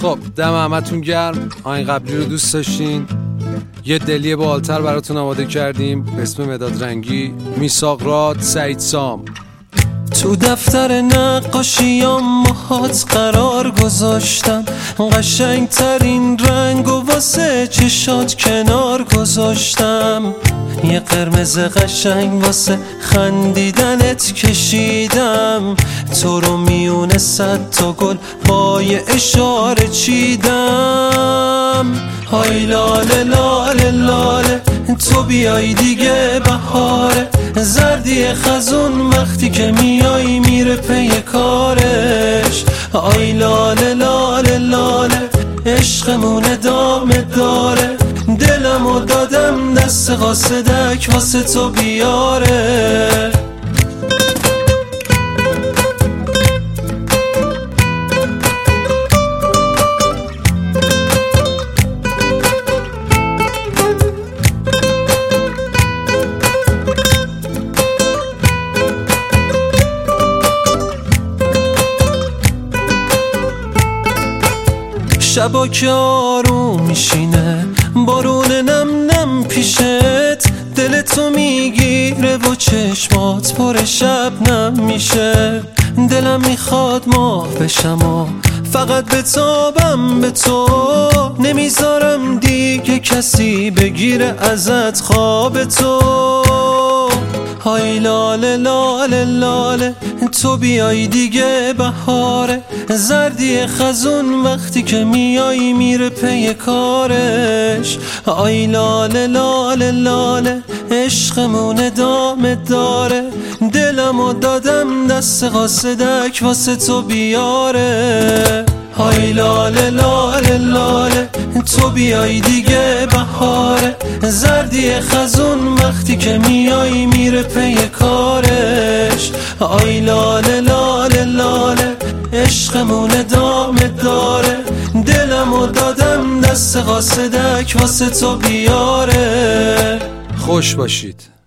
خب دم همتون گرم. آهنگ قبلی رو دوست داشتین؟ یه دلی بالتر براتون آماده کردیم به اسم مداد رنگی، میثاق راد، سعید سام. تو دفتر نقاشیام ماهات قرار گذاشتم، قشنگ ترین رنگ و واسه چشات کنار گذاشتم، یه قرمز قشنگ واسه خندیدنت کشیدم، تو رو میونه 100 تا گل با یه اشاره چیدم. های لاله لاله لاله تو بیای دیگه بهاره، زردی خزون وقتی که میای میره پی کارش. آی لاله لاله لاله عشقمون ادامه داره، دلمو دادم دست قاصدک واسه تو بیاره. شبا که آروم میشینه بارون نم نم پیشت، دلتو میگیره و چشمات پر شبنم میشه. دلم میخواد ماه بشم و فقط بتابم به تو، نمیذارم دیگه کسی بگیره ازت خواب تو. های لاله لاله لاله تو بیای دیگه بهاره، زردی خزون وقتی که میای میره پی کارش. آی لاله لاله لاله عشقمون ادامه داره، دلمو دادم دست قاصدک واسه تو بیاره. های لاله لاله لاله تو بیای دیگه بهاره، زردی خزون وقتی که میای میره پی کارش. آی لاله لاله لاله عشقمون ادامه داره، دلمو دادم دست قاصدک واسه تو بیاره. خوش باشید.